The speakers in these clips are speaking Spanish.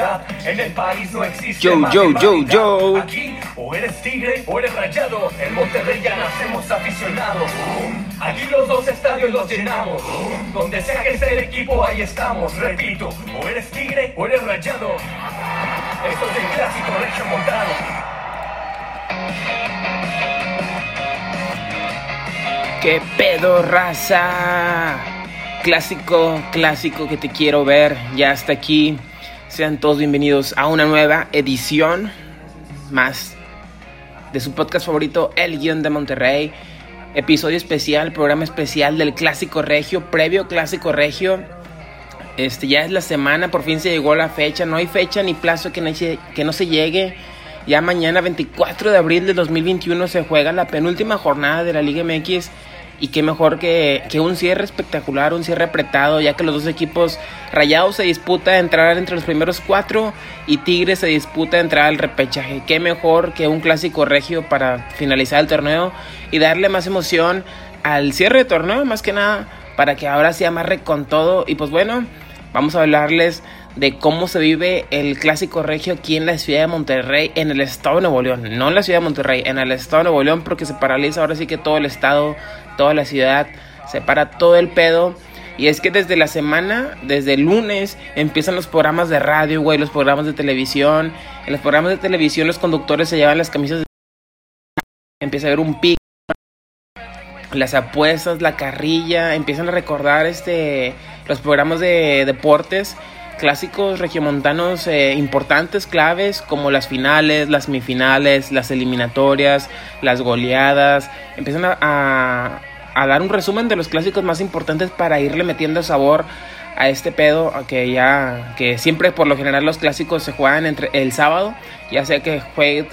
ciudad, en el país no existe Yo. Aquí o eres tigre o eres rayado, en Monterrey ya nacemos aficionados. Aquí los dos estadios los llenamos, donde sea que esté el equipo ahí estamos. Repito, o eres tigre o eres rayado. Esto es el clásico regiomontano. ¿Qué pedo, raza? Clásico que te quiero ver. Ya está aquí. Sean todos bienvenidos a una nueva edición más de su podcast favorito, El Guión de Monterrey. Episodio especial, programa especial del Clásico Regio, previo Clásico Regio. Ya es la semana, por fin se llegó la fecha. No hay fecha ni plazo que no se llegue. Ya mañana, 24 de abril de 2021, se juega la penúltima jornada de la Liga MX. Y qué mejor que un cierre espectacular, un cierre apretado, ya que los dos equipos, Rayados se disputa entrar entre los primeros 4 y Tigres se disputa entrar al repechaje. Qué mejor que un Clásico Regio para finalizar el torneo y darle más emoción al cierre de torneo, más que nada, para que ahora se amarre con todo. Y pues bueno, vamos a hablarles de cómo se vive el Clásico Regio aquí en la ciudad de Monterrey, en el estado de Nuevo León, no en la ciudad de Monterrey, en el estado de Nuevo León, porque se paraliza ahora sí que todo el estado, toda la ciudad, se para todo el pedo. Y es que desde la semana, desde el lunes, empiezan los programas de radio, güey, los programas de televisión. En los programas de televisión los conductores se llevan las camisas de... Empieza a haber un pico, las apuestas, la carrilla, empiezan a recordar los programas de deportes, clásicos regiomontanos importantes, claves, como las finales, las semifinales, las eliminatorias, las goleadas. Empiezan a dar un resumen de los clásicos más importantes para irle metiendo sabor a este pedo, que siempre por lo general los clásicos se juegan entre el sábado, ya sea que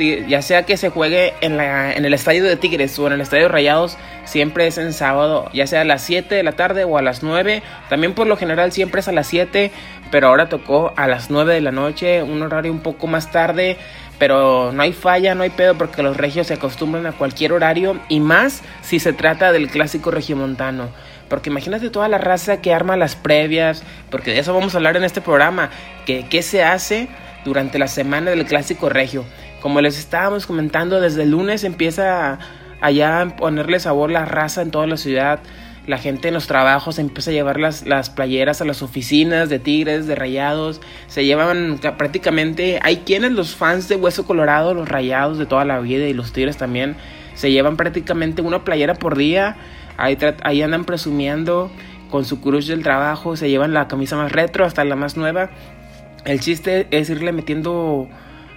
se juegue en el estadio de Tigres o en el estadio de Rayados, siempre es en sábado, ya sea a las 7 de la tarde o a las 9, también por lo general siempre es a las 7, pero ahora tocó a las 9 de la noche, un horario un poco más tarde, pero no hay falla, no hay pedo, porque los regios se acostumbran a cualquier horario, y más si se trata del Clásico Regiomontano. Porque imagínate toda la raza que arma las previas, porque de eso vamos a hablar en este programa, que qué se hace durante la semana del Clásico Regio. Como les estábamos comentando, desde el lunes empieza allá a ponerle sabor la raza en toda la ciudad. La gente en los trabajos empieza a llevar las playeras a las oficinas de Tigres, de Rayados. Se llevan prácticamente, hay quienes, los fans de Hueso Colorado, los Rayados de toda la vida y los Tigres también, se llevan prácticamente una playera por día. Ahí andan presumiendo con su crush del trabajo, se llevan la camisa más retro hasta la más nueva. El chiste es irle metiendo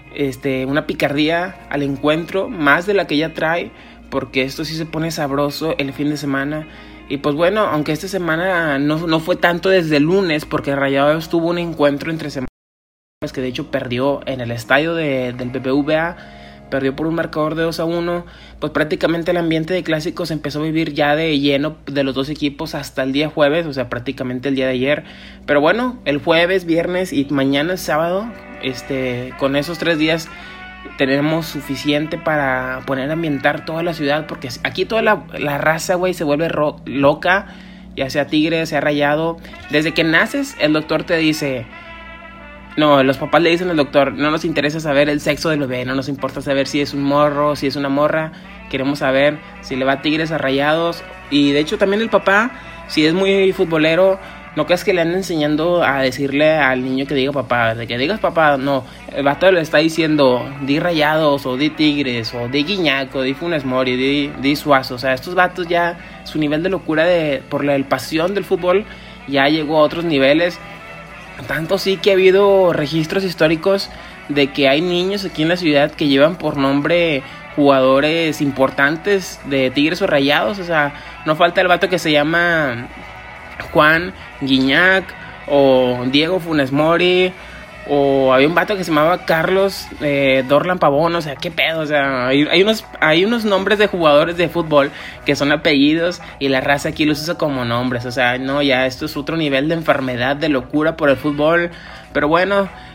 una picardía al encuentro, más de la que ya trae, porque esto sí se pone sabroso el fin de semana. Y pues bueno, aunque esta semana no fue tanto desde el lunes, porque Rayados tuvo un encuentro entre semanas que de hecho perdió en el estadio del BBVA, perdió por un marcador de 2-1, pues prácticamente el ambiente de clásicos se empezó a vivir ya de lleno de los dos equipos hasta el día jueves, o sea, prácticamente el día de ayer. Pero bueno, el jueves, viernes y mañana el sábado, con esos 3 días tenemos suficiente para poner a ambientar toda la ciudad, porque aquí toda la raza, güey, se vuelve loca, ya sea Tigre, sea Rayado. Desde que naces, el doctor te dice... No, los papás le dicen al doctor, no nos interesa saber el sexo del bebé, no nos importa saber si es un morro, si es una morra, queremos saber si le va a Tigres, a Rayados. Y de hecho también el papá, si es muy futbolero, no creas que le anden enseñando a decirle al niño que diga papá, de que digas papá, no, el vato le está diciendo, di Rayados, o di Tigres, o di Guiñac, o di Funes Mori, di Suazo. O sea, estos vatos ya, su nivel de locura por la pasión del fútbol ya llegó a otros niveles. Tanto sí que ha habido registros históricos de que hay niños aquí en la ciudad que llevan por nombre jugadores importantes de Tigres o Rayados. O sea, no falta el vato que se llama Juan Guiñac o Diego Funes Mori, o había un vato que se llamaba Carlos Dorlan Pavón. O sea, qué pedo. O sea, hay unos nombres de jugadores de fútbol que son apellidos y la raza aquí los usa como nombres. O sea, no, ya esto es otro nivel de enfermedad, de locura por el fútbol. Pero bueno,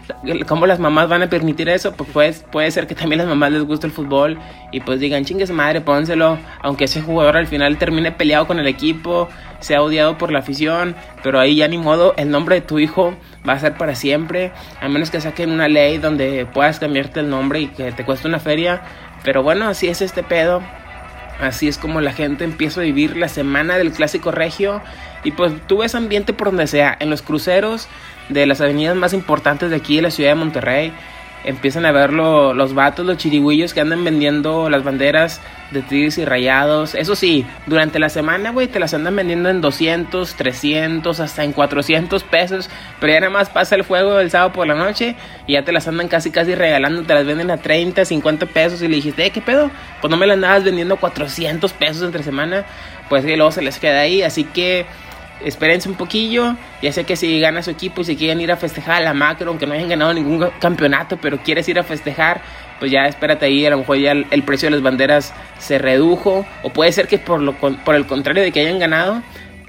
¿Cómo las mamás van a permitir eso? Pues puede ser que también a las mamás les guste el fútbol y pues digan, chingue su madre, pónselo, aunque ese jugador al final termine peleado con el equipo, sea odiado por la afición, pero ahí ya ni modo, el nombre de tu hijo va a ser para siempre, a menos que saquen una ley donde puedas cambiarte el nombre y que te cueste una feria. Pero bueno, así es este pedo. Así es como la gente empieza a vivir la semana del Clásico Regio. Y pues tú ves ambiente por donde sea. En los cruceros de las avenidas más importantes de aquí de la ciudad de Monterrey, empiezan a ver los vatos, los chirigüillos que andan vendiendo las banderas de Tigres y Rayados. Eso sí, durante la semana, güey, te las andan vendiendo en 200, 300, hasta en 400 pesos. Pero ya nada más pasa el juego el sábado por la noche y ya te las andan casi regalando. Te las venden a 30, 50 pesos. Y le dijiste, ¿qué pedo? Pues no me las andabas vendiendo a 400 pesos entre semana. Pues y luego se les queda ahí. Así que espérense un poquillo. Ya sé que si gana su equipo y si quieren ir a festejar a la macro, aunque no hayan ganado ningún campeonato, pero quieres ir a festejar, pues ya espérate ahí. A lo mejor ya el precio de las banderas se redujo, o puede ser que por el contrario de que hayan ganado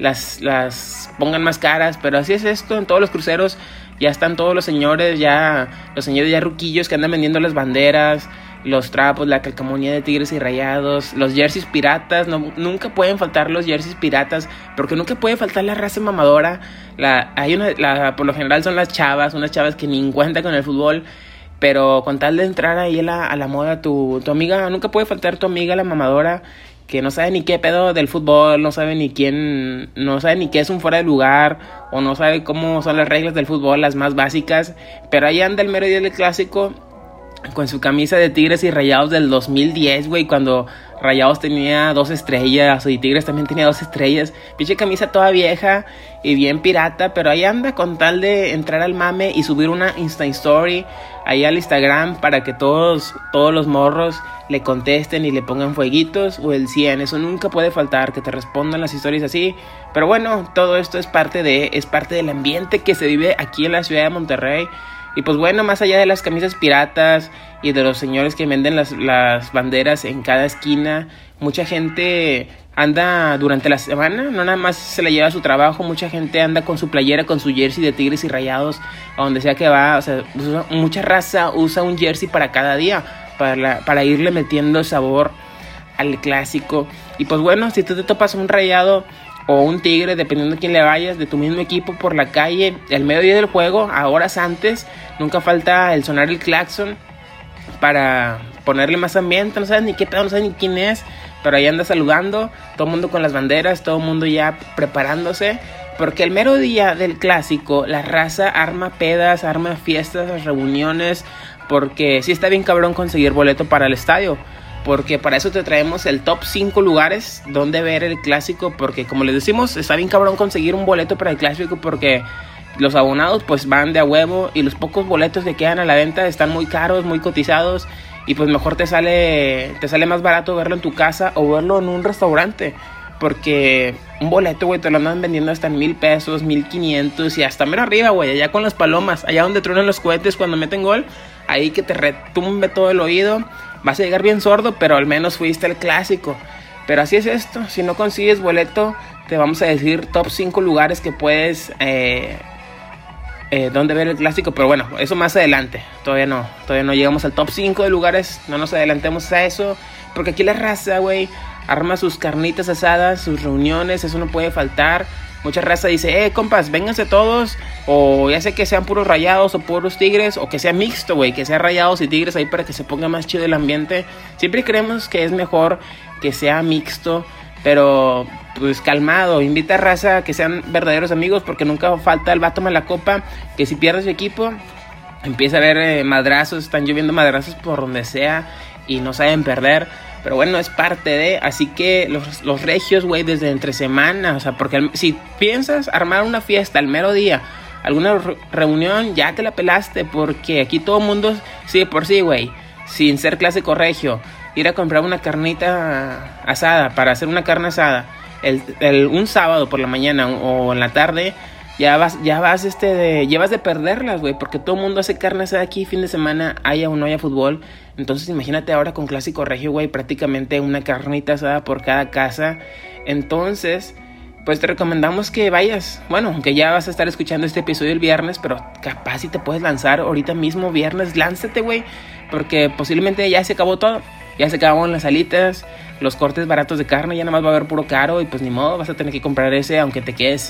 las pongan más caras. Pero así es esto en todos los cruceros. Ya están todos los señores ya ruquillos que andan vendiendo las banderas, los trapos, la calcamonía de Tigres y Rayados, los jerseys piratas. Nunca pueden faltar los jerseys piratas, porque nunca puede faltar la raza mamadora. Por lo general son las chavas, unas chavas que ni cuentan con el fútbol, pero con tal de entrar ahí a la moda, tu amiga, nunca puede faltar tu amiga la mamadora, que no sabe ni qué pedo del fútbol, no sabe ni qué es un fuera de lugar, o no sabe cómo son las reglas del fútbol, las más básicas, pero ahí anda el mero día del Clásico con su camisa de Tigres y Rayados del 2010, güey, cuando Rayados tenía 2 estrellas y Tigres también tenía 2 estrellas. Pinche camisa toda vieja y bien pirata, pero ahí anda con tal de entrar al mame y subir una Insta Story ahí al Instagram para que todos los morros le contesten y le pongan fueguitos o el 100. Eso nunca puede faltar, que te respondan las historias así. Pero bueno, todo esto es parte del ambiente que se vive aquí en la ciudad de Monterrey. Y pues bueno, más allá de las camisas piratas y de los señores que venden las banderas en cada esquina, mucha gente anda durante la semana, no nada más se la lleva a su trabajo, mucha gente anda con su playera, con su jersey de Tigres y Rayados, a donde sea que va. O sea, mucha raza usa un jersey para cada día, para irle metiendo sabor al clásico. Y pues bueno, si tú te topas un Rayado o un Tigre, dependiendo de quién le vayas, de tu mismo equipo por la calle, el mediodía del juego, a horas antes, nunca falta el sonar el claxon para ponerle más ambiente. No sabes ni qué pedo, no sabes ni quién es, pero ahí anda saludando, todo el mundo con las banderas, todo el mundo ya preparándose, porque el mero día del Clásico, la raza arma pedas, arma fiestas, reuniones, porque sí está bien cabrón conseguir boleto para el estadio. Porque para eso te traemos el top 5 lugares donde ver el Clásico. Porque como les decimos, está bien cabrón conseguir un boleto para el Clásico, porque los abonados pues van de a huevo y los pocos boletos que quedan a la venta están muy caros, muy cotizados. Y pues mejor te sale más barato verlo en tu casa o verlo en un restaurante. Porque un boleto, güey, te lo andan vendiendo hasta en 1,000 pesos, 1,500 y hasta mero arriba, güey, allá con las palomas, allá donde truenan los cohetes cuando meten gol, ahí que te retumbe todo el oído. Vas a llegar bien sordo, pero al menos fuiste al Clásico. Pero así es esto, si no consigues boleto, te vamos a decir top 5 lugares que puedes donde ver el Clásico. Pero bueno, eso más adelante. Todavía no llegamos al top 5 de lugares, no nos adelantemos a eso, porque aquí la raza, güey, arma sus carnitas asadas, sus reuniones, eso no puede faltar. Mucha raza dice, compas, vénganse todos, o ya sé que sean puros Rayados o puros Tigres, o que sea mixto, güey, que sea Rayados y Tigres ahí para que se ponga más chido el ambiente. Siempre creemos que es mejor que sea mixto, pero pues calmado, invita a raza que sean verdaderos amigos, porque nunca falta el vato malacopa, que si pierde su equipo, empieza a haber madrazos, están lloviendo madrazos por donde sea, y no saben perder. Pero bueno, es parte de... Así que los regios, güey, desde entre semana, o sea, porque si piensas armar una fiesta al mero día, alguna reunión, ya te la pelaste, porque aquí todo el mundo, sí, por sí, güey, sin ser Clásico Regio, ir a comprar una carnita asada, para hacer una carne asada, un sábado por la mañana o en la tarde, llevas de perderlas, güey, porque todo el mundo hace carne asada aquí fin de semana, haya o no haya fútbol. Entonces imagínate ahora con Clásico Regio, güey, prácticamente una carnita asada por cada casa. Entonces, pues te recomendamos que vayas. Bueno, aunque ya vas a estar escuchando este episodio el viernes, pero capaz si te puedes lanzar ahorita mismo viernes, lánzate, güey, porque posiblemente ya se acabó todo. Ya se acabaron las alitas, los cortes baratos de carne, ya nada más va a haber puro caro y pues ni modo, vas a tener que comprar ese aunque te quedes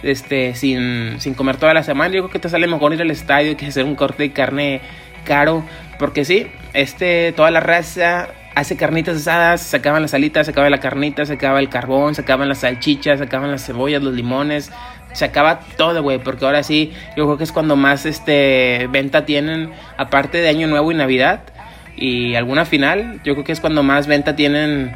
sin comer toda la semana. Yo creo que te sale mejor ir al estadio que hacer un corte de carne caro, porque sí, toda la raza hace carnitas asadas, se acaban las alitas, se acaba la carnita, se acaba el carbón, se acaban las salchichas, se acaban las cebollas, los limones, se acaba todo, güey, porque ahora sí, yo creo que es cuando más venta tienen, aparte de Año Nuevo y Navidad y alguna final, yo creo que es cuando más venta tienen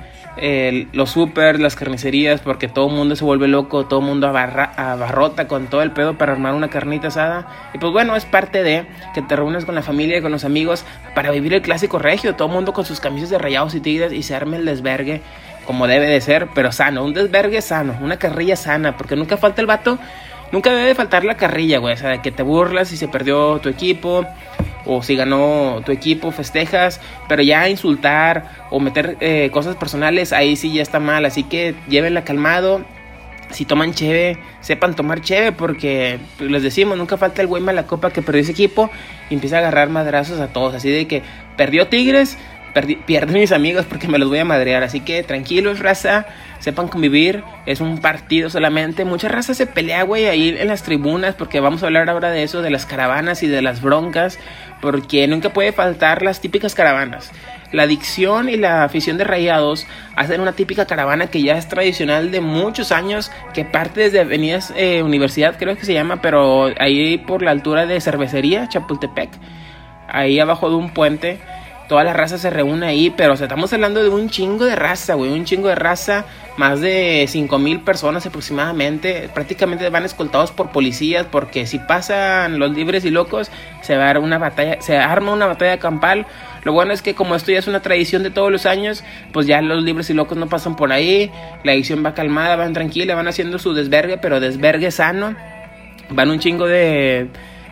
los supers, las carnicerías, porque todo el mundo se vuelve loco, todo el mundo abarrota con todo el pedo para armar una carnita asada. Y pues bueno, es parte de que te reúnes con la familia y con los amigos para vivir el clásico regio, todo el mundo con sus camisas de Rayados y Tigres, y se arme el desvergue como debe de ser, pero sano, un desvergue sano, una carrilla sana, porque nunca falta el vato, nunca debe de faltar la carrilla, güey, o sea, de que te burlas si se perdió tu equipo o si ganó tu equipo, festejas, pero ya insultar o meter cosas personales, ahí sí ya está mal, así que llévenla calmado. Si toman cheve, sepan tomar cheve, porque pues, les decimos, nunca falta el güey mala copa que perdió ese equipo y empieza a agarrar madrazos a todos, así de que perdió Tigres, pierden mis amigos porque me los voy a madrear. Así que tranquilos, raza, sepan convivir, es un partido solamente. Mucha raza se pelea, güey, ahí en las tribunas, porque vamos a hablar ahora de eso, de las caravanas y de las broncas, porque nunca puede faltar las típicas caravanas. La adicción y la afición de Rayados hacen una típica caravana que ya es tradicional de muchos años, que parte desde Avenidas Universidad, creo que se llama, pero ahí por la altura de Cervecería, Chapultepec, ahí abajo de un puente. Toda la raza se reúne ahí, pero o sea, estamos hablando de un chingo de raza, güey, un chingo de raza, más de 5,000 personas aproximadamente, prácticamente van escoltados por policías, porque si pasan los libres y locos, se arma una batalla campal. Lo bueno es que como esto ya es una tradición de todos los años, pues ya los libres y locos no pasan por ahí, la edición va calmada, van tranquila, van haciendo su desvergue, pero desvergue sano, van un chingo de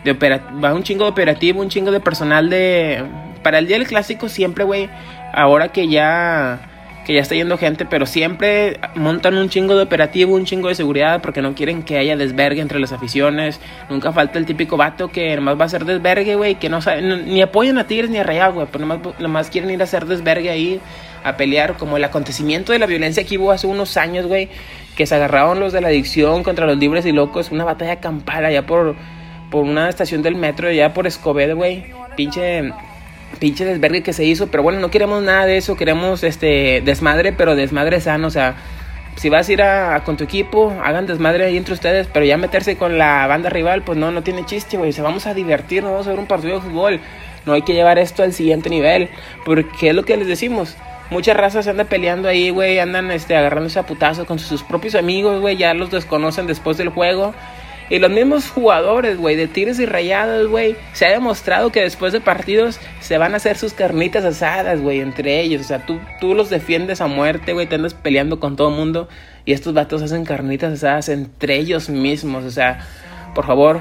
operativo, un chingo de personal para el día del clásico siempre, güey, ahora que ya está yendo gente, pero siempre montan un chingo de operativo, un chingo de seguridad, porque no quieren que haya desvergue entre las aficiones. Nunca falta el típico vato que nomás va a hacer desvergue, güey, que no sabe, ni apoyan a Tigres ni a Rayados, güey, pero nomás quieren ir a hacer desvergue ahí, a pelear, como el acontecimiento de la violencia que hubo hace unos años, güey, que se agarraron los de la adicción contra los libres y locos, una batalla campal allá por una estación del metro, allá por Escobedo, güey, pinche desvergue que se hizo. Pero bueno, no queremos nada de eso, queremos desmadre, pero desmadre sano. O sea, si vas a ir con tu equipo, hagan desmadre ahí entre ustedes, pero ya meterse con la banda rival, pues no tiene chiste, güey. O sea, vamos a divertirnos, vamos a ver un partido de fútbol, no hay que llevar esto al siguiente nivel, porque es lo que les decimos, muchas razas se andan peleando ahí, güey, andan agarrándose a putazos con sus propios amigos, güey, ya los desconocen después del juego. Y los mismos jugadores, güey, de Tigres y Rayados, güey, se ha demostrado que después de partidos se van a hacer sus carnitas asadas, güey, entre ellos. O sea, tú los defiendes a muerte, güey, te andas peleando con todo el mundo y estos vatos hacen carnitas asadas entre ellos mismos. O sea, por favor,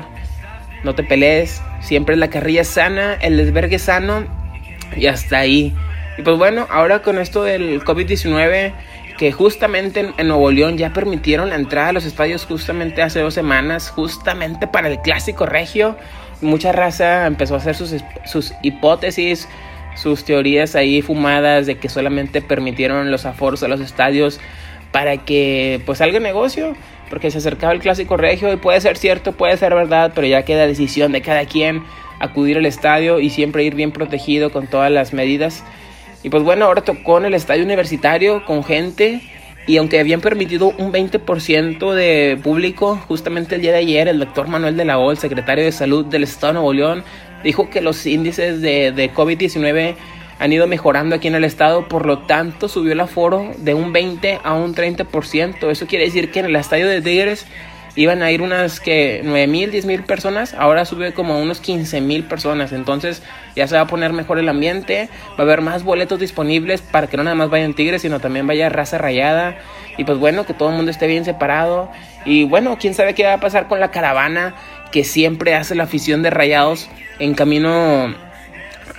no te pelees. Siempre la carrilla sana, el desvergue sano y hasta ahí. Y pues bueno, ahora con esto del COVID-19... que justamente en Nuevo León ya permitieron la entrada a los estadios justamente hace 2 semanas, justamente para el clásico regio. Mucha raza empezó a hacer sus hipótesis, sus teorías ahí fumadas de que solamente permitieron los aforos a los estadios para que pues salga negocio, porque se acercaba el clásico regio y puede ser cierto, puede ser verdad, pero ya queda decisión de cada quien acudir al estadio y siempre ir bien protegido con todas las medidas. Y pues bueno, ahora tocó en el estadio universitario con gente, y aunque habían permitido un 20% de público, justamente el día de ayer el doctor Manuel de la O, el secretario de Salud del Estado de Nuevo León, dijo que los índices de COVID-19 han ido mejorando aquí en el estado, por lo tanto subió el aforo de un 20 a un 30%. Eso quiere decir que en el estadio de Tigres iban a ir unas 9,000, 10,000 personas, ahora sube como a unos 15,000 personas, entonces ya se va a poner mejor el ambiente, va a haber más boletos disponibles para que no nada más vayan Tigres, sino también vaya raza rayada, y pues bueno, que todo el mundo esté bien separado, y bueno, quién sabe qué va a pasar con la caravana que siempre hace la afición de Rayados en camino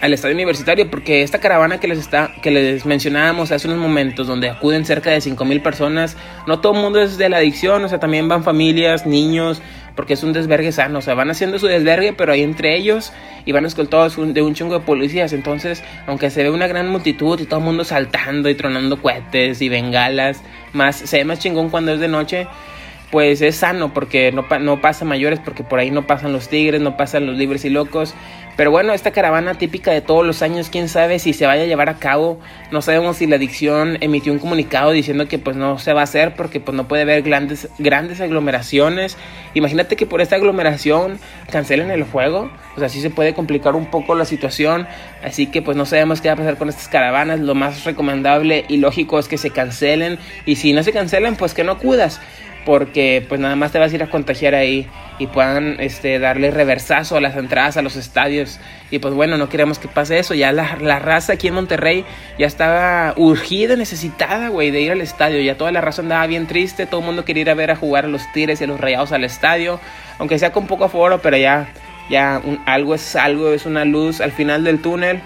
al estadio universitario, porque esta caravana que les mencionábamos hace unos momentos, donde acuden cerca de 5,000 personas, no todo el mundo es de la adicción, o sea, también van familias, niños, porque es un desvergue sano, o sea, van haciendo su desvergue, pero ahí entre ellos, y van escoltados de un chungo de policías. Entonces, aunque se ve una gran multitud y todo el mundo saltando y tronando cohetes y bengalas, se ve más chingón cuando es de noche, pues es sano, porque no pasa mayores, porque por ahí no pasan los tigres, no pasan los libres y locos. Pero bueno, esta caravana típica de todos los años, quién sabe si se vaya a llevar a cabo. No sabemos si la adicción emitió un comunicado diciendo que pues no se va a hacer, porque pues no puede haber grandes aglomeraciones. Imagínate que por esta aglomeración cancelen el juego, o sea, sí se puede complicar un poco la situación. Así que pues no sabemos qué va a pasar con estas caravanas. Lo más recomendable y lógico es que se cancelen, y si no se cancelan, pues que no acudas, porque pues nada más te vas a ir a contagiar ahí y puedan darle reversazo a las entradas a los estadios. Y pues bueno, no queremos que pase eso. Ya la raza aquí en Monterrey ya estaba urgida, necesitada, güey, de ir al estadio. Ya toda la raza andaba bien triste, todo el mundo quería ir a ver a jugar a los Tigres y a los Rayados al estadio, aunque sea con poco aforo, pero algo es algo, es una luz al final del túnel.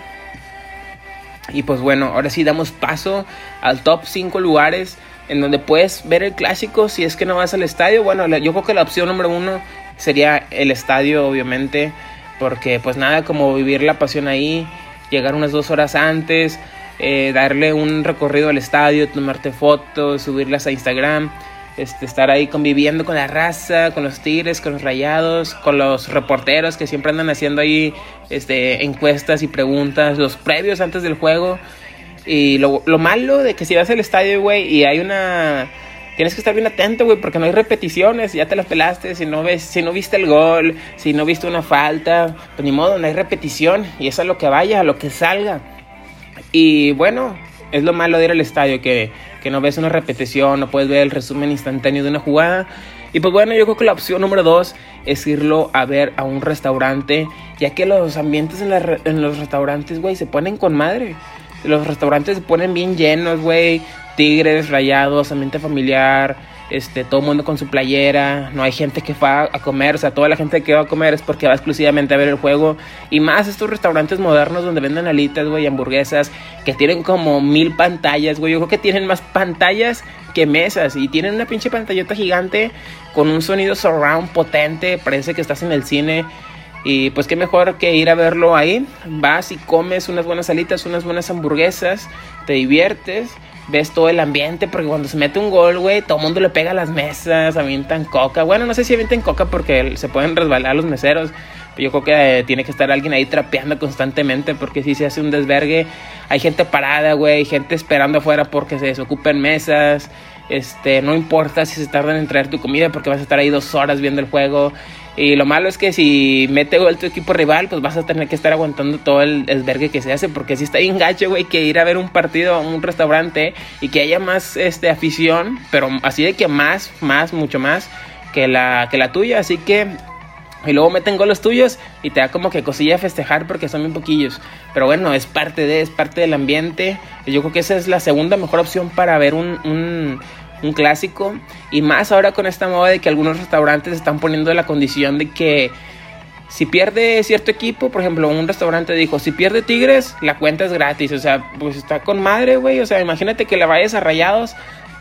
Y pues bueno, ahora sí damos paso al top 5 lugares en donde puedes ver el clásico si es que no vas al estadio. Bueno, yo creo que la opción número 1 sería el estadio, obviamente, porque pues nada como vivir la pasión ahí, llegar unas 2 horas antes, darle un recorrido al estadio, tomarte fotos, subirlas a Instagram, estar ahí conviviendo con la raza, con los Tigres, con los Rayados, con los reporteros que siempre andan haciendo ahí encuestas y preguntas, los previos antes del juego. Y lo malo de que si vas al estadio, güey, y tienes que estar bien atento, güey, porque no hay repeticiones, ya te las pelaste. Si no viste el gol, si no viste una falta, pues ni modo, no hay repetición, y eso es lo que vaya, a lo que salga. Y bueno, es lo malo de ir al estadio, que no ves una repetición, no puedes ver el resumen instantáneo de una jugada. Y pues bueno, yo creo que la opción número 2 es irlo a ver a un restaurante, ya que los ambientes en los restaurantes, güey, se ponen con madre. Los restaurantes se ponen bien llenos, güey. Tigres, Rayados, ambiente familiar, todo el mundo con su playera. No hay gente que va a comer, o sea, toda la gente que va a comer es porque va exclusivamente a ver el juego. Y más estos restaurantes modernos donde venden alitas, güey, hamburguesas, que tienen como 1000 pantallas, güey. Yo creo que tienen más pantallas que mesas, y tienen una pinche pantallota gigante con un sonido surround potente, parece que estás en el cine. Y pues qué mejor que ir a verlo ahí. Vas y comes unas buenas alitas, unas buenas hamburguesas, te diviertes, ves todo el ambiente, porque cuando se mete un gol, güey, todo el mundo le pega a las mesas, avientan coca. Bueno, no sé si avientan coca porque se pueden resbalar los meseros, pero yo creo que tiene que estar alguien ahí trapeando constantemente, porque si se hace un desvergue, hay gente parada, güey, gente esperando afuera porque se desocupen mesas. No importa si se tardan en traer tu comida, porque vas a estar ahí 2 horas viendo el juego. Y lo malo es que si mete gol tu equipo rival, pues vas a tener que estar aguantando todo el desvergue que se hace, porque si está bien gacho, güey, que ir a ver un partido a un restaurante y que haya más afición, pero así de que mucho más que la tuya. Así que, y luego meten gol los tuyos y te da como que cosilla a festejar porque son bien poquillos. Pero bueno, es parte del ambiente. Yo creo que esa es la segunda mejor opción para ver un clásico, y más ahora con esta moda de que algunos restaurantes están poniendo la condición de que si pierde cierto equipo, por ejemplo, un restaurante dijo, si pierde Tigres, la cuenta es gratis. O sea, pues está con madre, güey. O sea, imagínate que le vayas a Rayados,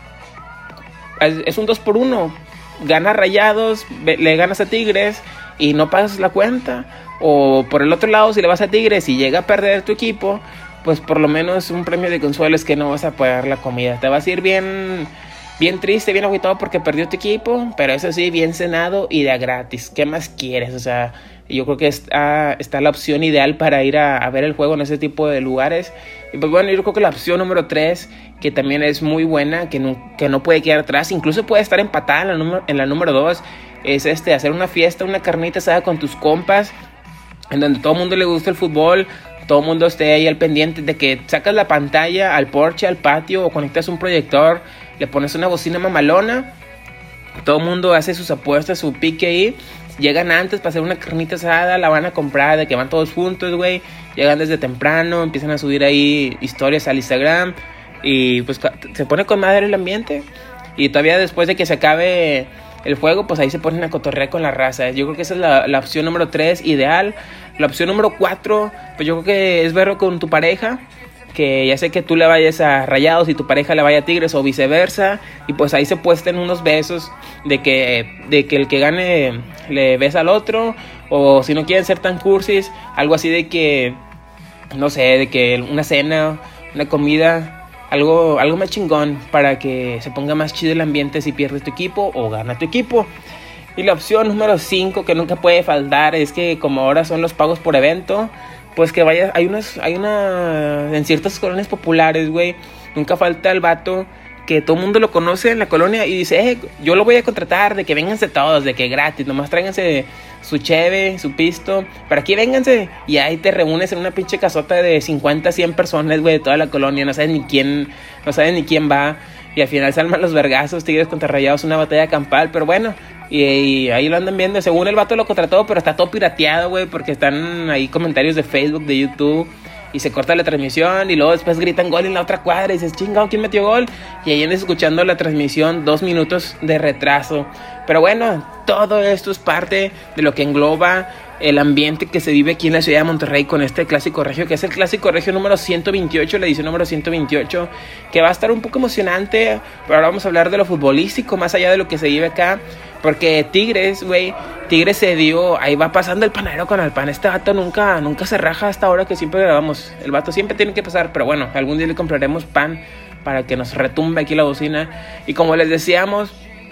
es un 2x1, gana Rayados, le ganas a Tigres y no pagas la cuenta. O por el otro lado, si le vas a Tigres y llega a perder tu equipo, pues por lo menos un premio de consuelo es que no vas a pagar la comida. Te vas a ir bien triste, bien agüitado porque perdió tu equipo, pero eso sí, bien cenado y de a gratis. ¿Qué más quieres? O sea, yo creo que está la opción ideal para ir a ver el juego en ese tipo de lugares. Y pues bueno, yo creo que la opción número 3, que también es muy buena, que no puede quedar atrás, incluso puede estar empatada en la número 2, es hacer una fiesta, una carnita asada con tus compas, en donde todo el mundo le gusta el fútbol, todo el mundo esté ahí al pendiente de que sacas la pantalla al porche, al patio, o conectas un proyector, le pones una bocina mamalona, todo el mundo hace sus apuestas, su pique ahí, llegan antes para hacer una carnita asada, la van a comprar, de que van todos juntos, güey, llegan desde temprano, empiezan a subir ahí historias al Instagram, y pues se pone con madre el ambiente, y todavía después de que se acabe el juego, pues ahí se ponen a cotorrear con la raza. Yo creo que esa es la opción número 3 ideal. La opción número 4, pues yo creo que es verlo con tu pareja, que ya sé que tú le vayas a Rayados y tu pareja le vaya a Tigres o viceversa, y pues ahí se puesten unos besos de que el que gane le besa al otro, o si no quieren ser tan cursis, algo así de que, no sé, de que una cena, una comida, algo más chingón para que se ponga más chido el ambiente si pierdes tu equipo o gana tu equipo. Y la opción número 5 que nunca puede faltar es que como ahora son los pagos por evento, pues que vaya, hay una en ciertas colonias populares, güey, nunca falta el vato que todo el mundo lo conoce en la colonia y dice, yo lo voy a contratar, de que vénganse todos, de que gratis, nomás tráiganse su cheve, su pisto, para aquí vénganse, y ahí te reúnes en una pinche casota de 50, 100 personas, güey, de toda la colonia, no sabes ni quién va, y al final se arman los vergazos, Tigres contra Rayados, una batalla campal, pero bueno, y ahí lo andan viendo, según el vato lo contrató, pero está todo pirateado, güey, porque están ahí comentarios de Facebook, de YouTube, y se corta la transmisión, y luego después gritan gol en la otra cuadra, y dices, chingado, ¿quién metió gol? Y ahí andas escuchando la transmisión, 2 minutos de retraso. Pero bueno, todo esto es parte de lo que engloba el ambiente que se vive aquí en la ciudad de Monterrey con este Clásico Regio, que es el Clásico Regio número 128, la edición número 128, que va a estar un poco emocionante, pero ahora vamos a hablar de lo futbolístico, más allá de lo que se vive acá, porque Tigres, güey, Tigres se dio, ahí va pasando el panadero con el pan, este vato nunca se raja hasta ahora que siempre grabamos, el vato siempre tiene que pasar, pero bueno, algún día le compraremos pan para que nos retumbe aquí la bocina, y como les decíamos,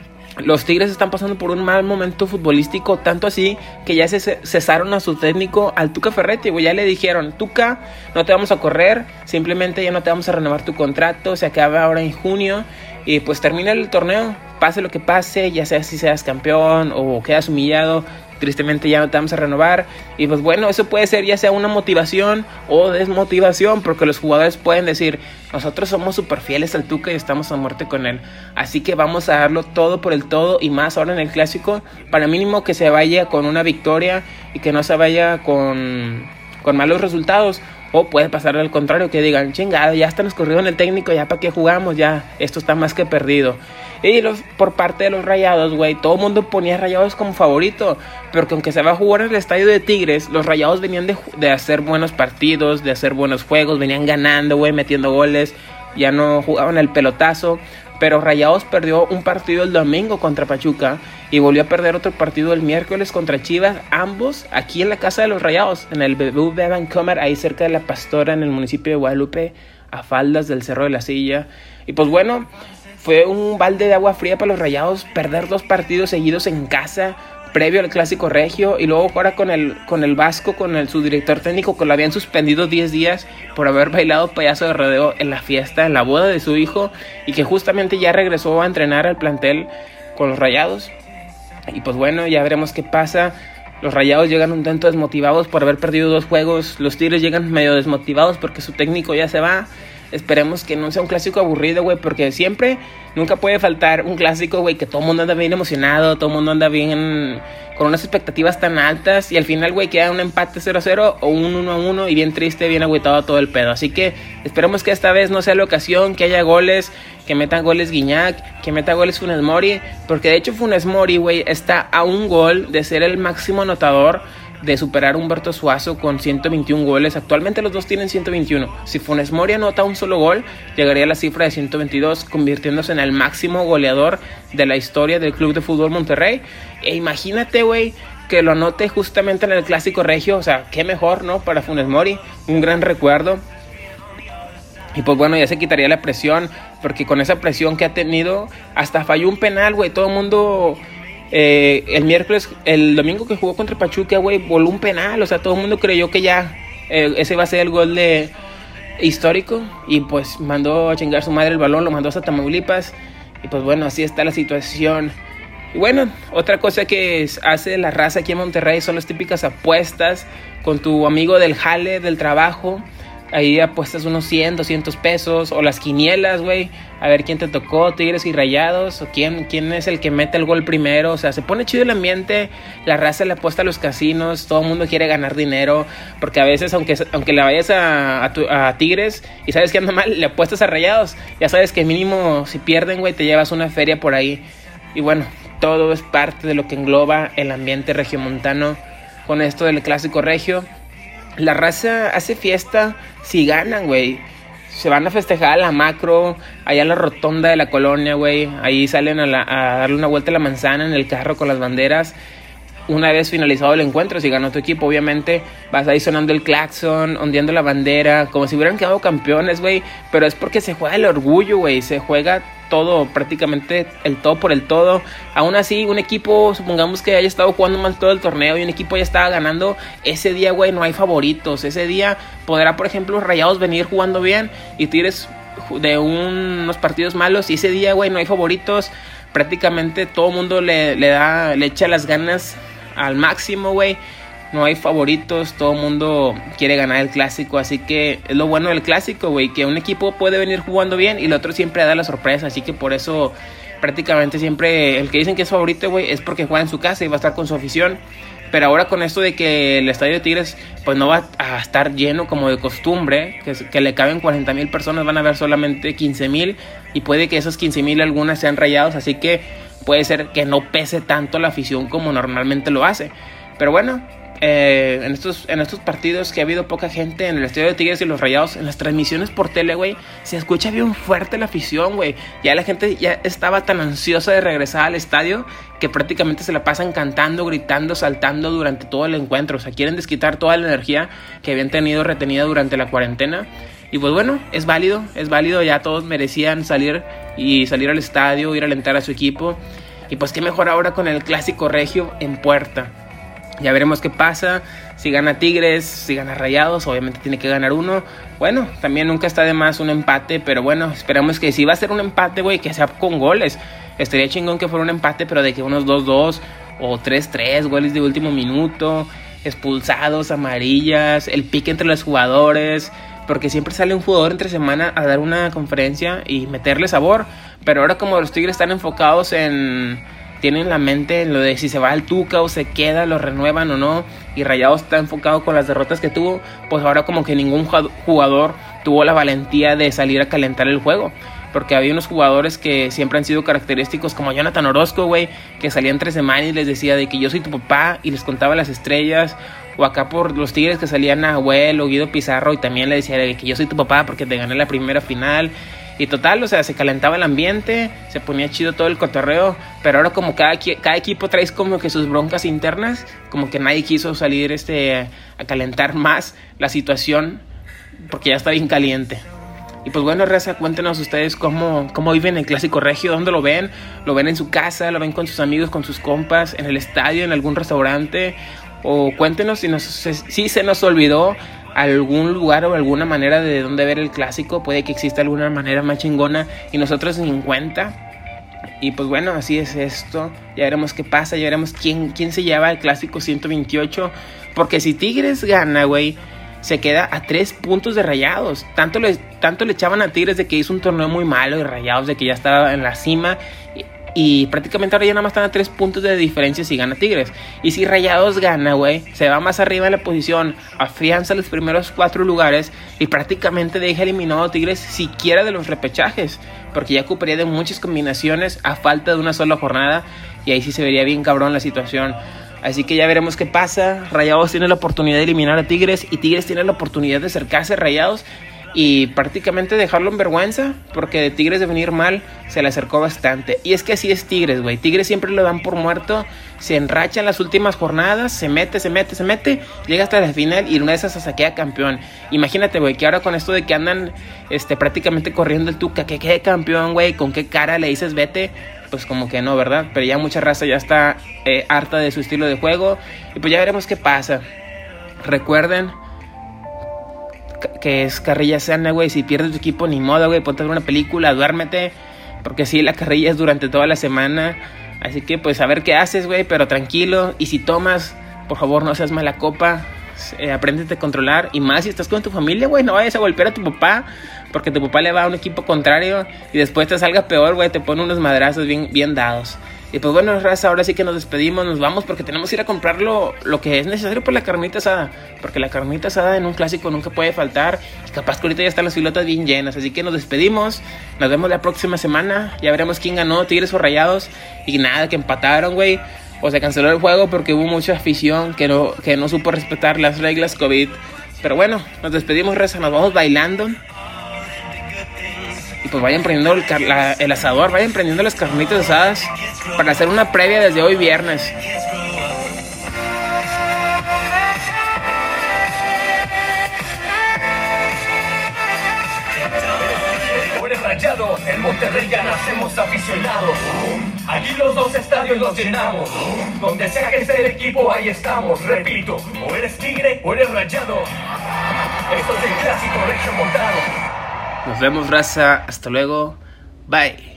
los Tigres están pasando por un mal momento futbolístico, tanto así que ya se cesaron a su técnico, al Tuca Ferretti, güey, ya le dijeron, Tuca, no te vamos a correr, simplemente ya no te vamos a renovar tu contrato, se acaba ahora en junio, y pues termina el torneo, pase lo que pase, ya sea si seas campeón o quedas humillado, tristemente ya no te vamos a renovar, y pues bueno, eso puede ser ya sea una motivación o desmotivación, porque los jugadores pueden decir, nosotros somos súper fieles al Tuca y estamos a muerte con él, así que vamos a darlo todo por el todo, y más ahora en el Clásico, para mínimo que se vaya con una victoria y que no se vaya con malos resultados. O puede pasar al contrario, que digan, chingada, ya hasta nos corrieron el técnico, ya para qué jugamos, ya esto está más que perdido. Y por parte de los Rayados, güey, todo el mundo ponía Rayados como favorito, pero que aunque se va a jugar en el estadio de Tigres, los Rayados venían de hacer buenos partidos, de hacer buenos juegos, venían ganando, güey, metiendo goles, ya no jugaban el pelotazo. Pero Rayados perdió un partido el domingo contra Pachuca y volvió a perder otro partido el miércoles contra Chivas, ambos aquí en la casa de los Rayados, en el BBVA Bancomer, ahí cerca de La Pastora, en el municipio de Guadalupe, a faldas del Cerro de la Silla. Y pues bueno, fue un balde de agua fría para los Rayados perder 2 partidos seguidos en casa, previo al Clásico Regio, y luego ahora con el Vasco, su director técnico, que lo habían suspendido 10 días por haber bailado payaso de rodeo en la fiesta, en la boda de su hijo, y que justamente ya regresó a entrenar al plantel con los Rayados. Y pues bueno, ya veremos qué pasa. Los Rayados llegan un tanto desmotivados por haber perdido 2 juegos, los Tigres llegan medio desmotivados porque su técnico ya se va. Esperemos que no sea un clásico aburrido, güey, porque nunca puede faltar un clásico, güey, que todo el mundo anda bien emocionado, todo el mundo anda bien con unas expectativas tan altas, y al final, güey, queda un empate 0-0 o un 1-1 y bien triste, bien agüitado todo el pedo. Así que esperemos que esta vez no sea la ocasión, que haya goles, que metan goles Guiñac, que meta goles Funes Mori, porque de hecho Funes Mori, güey, está a un gol de ser el máximo anotador, de superar a Humberto Suazo con 121 goles. Actualmente los dos tienen 121. Si Funes Mori anota un solo gol, llegaría a la cifra de 122, convirtiéndose en el máximo goleador de la historia del Club de Fútbol Monterrey. E imagínate, güey, que lo anote justamente en el Clásico Regio. O sea, qué mejor, ¿no? Para Funes Mori, un gran recuerdo. Y pues bueno, ya se quitaría la presión, porque con esa presión que ha tenido, hasta falló un penal, güey. Todo el mundo... el domingo que jugó contra Pachuca, güey, voló un penal, o sea, todo el mundo creyó que ya ese iba a ser el gol histórico, y pues mandó a chingar su madre el balón, lo mandó hasta Tamaulipas, y pues bueno, así está la situación. Y bueno, otra cosa que hace la raza aquí en Monterrey son las típicas apuestas con tu amigo del jale, del trabajo. Ahí apuestas unos 100, 200 pesos, o las quinielas, güey, a ver quién te tocó, Tigres y Rayados, o quién es el que mete el gol primero. O sea, se pone chido el ambiente, la raza le apuesta a los casinos, todo el mundo quiere ganar dinero, porque a veces, aunque le vayas a Tigres y sabes que anda mal, le apuestas a Rayados, ya sabes que mínimo si pierden, güey, te llevas una feria por ahí. Y bueno, todo es parte de lo que engloba el ambiente regiomontano con esto del clásico regio. La raza hace fiesta si ganan, güey. Se van a festejar a la macro, allá a la rotonda de la colonia, güey. Ahí salen a darle una vuelta a la manzana en el carro con las banderas. Una vez finalizado el encuentro, si ganó tu equipo, obviamente vas ahí sonando el claxon, ondeando la bandera, como si hubieran quedado campeones, güey. Pero es porque se juega el orgullo, güey. Se juega todo, prácticamente el todo por el todo. Aún así, un equipo, supongamos que haya estado jugando mal todo el torneo y un equipo ya estaba ganando, ese día, güey, no hay favoritos. Ese día podrá, por ejemplo, Rayados venir jugando bien y Tigres de unos partidos malos, y ese día, güey, no hay favoritos. Prácticamente todo el mundo le echa las ganas al máximo, güey. No hay favoritos, todo el mundo quiere ganar el clásico, así que es lo bueno del clásico, güey, que un equipo puede venir jugando bien y el otro siempre da la sorpresa, así que por eso prácticamente siempre el que dicen que es favorito, güey, es porque juega en su casa y va a estar con su afición. Pero ahora con esto de que el estadio de Tigres pues no va a estar lleno como de costumbre, que le caben 40,000 personas, van a haber solamente 15,000, y puede que esos 15,000 algunas sean Rayados, así que puede ser que no pese tanto la afición como normalmente lo hace. Pero bueno, en estos partidos que ha habido poca gente en el estadio de Tigres y los Rayados, en las transmisiones por tele, güey, se escucha bien fuerte la afición, güey. Ya la gente ya estaba tan ansiosa de regresar al estadio que prácticamente se la pasan cantando, gritando, saltando durante todo el encuentro. O sea, quieren desquitar toda la energía que habían tenido retenida durante la cuarentena. Y pues bueno, es válido, ya todos merecían salir al estadio, ir a alentar a su equipo. Y pues qué mejor ahora con el clásico regio en puerta. Ya veremos qué pasa, si gana Tigres, si gana Rayados, obviamente tiene que ganar uno. Bueno, también nunca está de más un empate, pero bueno, esperamos que si va a ser un empate, güey, que sea con goles. Estaría chingón que fuera un empate, pero de que unos 2-2 o 3-3, goles de último minuto, expulsados, amarillas, el pique entre los jugadores, porque siempre sale un jugador entre semana a dar una conferencia y meterle sabor. Pero ahora como los Tigres están enfocados tienen la mente en lo de si se va al Tuca o se queda, lo renuevan o no, y Rayados está enfocado con las derrotas que tuvo, pues ahora como que ningún jugador tuvo la valentía de salir a calentar el juego, porque había unos jugadores que siempre han sido característicos, como Jonathan Orozco, güey, que salía entre semana y les decía de que yo soy tu papá y les contaba las estrellas, o acá por los Tigres que salían Nahuel o Guido Pizarro y también le decía de que yo soy tu papá porque te gané la primera final. Y total, o sea, se calentaba el ambiente, se ponía chido todo el cotorreo, pero ahora como cada equipo trae como que sus broncas internas, como que nadie quiso salir a calentar más la situación, porque ya está bien caliente. Y pues bueno, raza, cuéntenos ustedes cómo viven el clásico regio, dónde lo ven en su casa, lo ven con sus amigos, con sus compas, en el estadio, en algún restaurante, o cuéntenos si se nos olvidó algún lugar o alguna manera de dónde ver el clásico. Puede que exista alguna manera más chingona y nosotros ni en cuenta. Y pues bueno, así es esto. Ya veremos qué pasa, ya veremos quién se lleva el clásico 128. Porque si Tigres gana, güey, se queda a 3 puntos de Rayados. Tanto le echaban a Tigres de que hizo un torneo muy malo y Rayados de que ya estaba en la cima. Y prácticamente ahora ya nada más están a 3 puntos de diferencia si gana Tigres. Y si Rayados gana, güey, se va más arriba en la posición, afianza los primeros 4 lugares y prácticamente deja eliminado a Tigres siquiera de los repechajes, porque ya ocuparía de muchas combinaciones a falta de una sola jornada, y ahí sí se vería bien cabrón la situación. Así que ya veremos qué pasa. Rayados tiene la oportunidad de eliminar a Tigres y Tigres tiene la oportunidad de acercarse a Rayados y prácticamente dejarlo en vergüenza, porque de Tigres de venir mal se le acercó bastante. Y es que así es Tigres, güey. Tigres siempre lo dan por muerto, se enracha en las últimas jornadas, se mete, llega hasta la final y en una de esas se saquea campeón. Imagínate, güey, que ahora con esto de que andan prácticamente corriendo el Tuca, que quede campeón, güey, ¿con qué cara le dices vete? Pues como que no, ¿verdad? Pero ya mucha raza ya está harta de su estilo de juego y pues ya veremos qué pasa. Recuerden que es carrilla sana, güey. Si pierdes tu equipo, ni modo, güey, ponte a ver una película, duérmete, porque sí, la carrilla es durante toda la semana. Así que pues a ver qué haces, güey, pero tranquilo. Y si tomas, por favor, no seas mala copa. Apréndete a controlar. Y más si estás con tu familia, güey, no vayas a golpear a tu papá, porque tu papá le va a un equipo contrario y después te salga peor, güey, te pone unos madrazos bien dados. Y pues bueno, raza, ahora sí que nos despedimos, nos vamos porque tenemos que ir a comprar lo que es necesario para la carnita asada, porque la carnita asada en un clásico nunca puede faltar, y capaz que ahorita ya están las filotas bien llenas. Así que nos despedimos, nos vemos la próxima semana, ya veremos quién ganó, Tigres o Rayados. Y nada, que empataron, güey. o se canceló el juego porque hubo mucha afición que no supo respetar las reglas COVID. Pero bueno, nos despedimos, raza, nos vamos bailando. Y pues vayan prendiendo el asador, vayan prendiendo las carnitas asadas para hacer una previa desde hoy viernes. Rayado, en Monterrey ya nacemos aficionados. Aquí los dos estadios los llenamos. Donde sea que esté el equipo, ahí estamos. Repito, o eres tigre o eres rayado. Esto es el clásico regiomontano. Nos vemos, raza. Hasta luego. Bye.